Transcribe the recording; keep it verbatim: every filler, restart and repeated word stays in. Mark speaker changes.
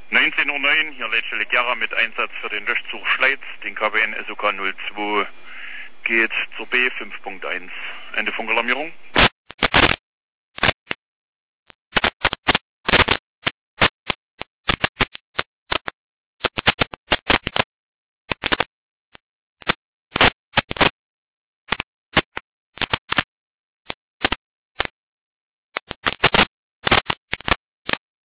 Speaker 1: neunzehn Uhr neun, hier Leitstelle Gera mit Einsatz für den Löschzug Schleiz. Den K W N S O K null zwei geht zur B fünf Punkt eins. Ende Funkalarmierung.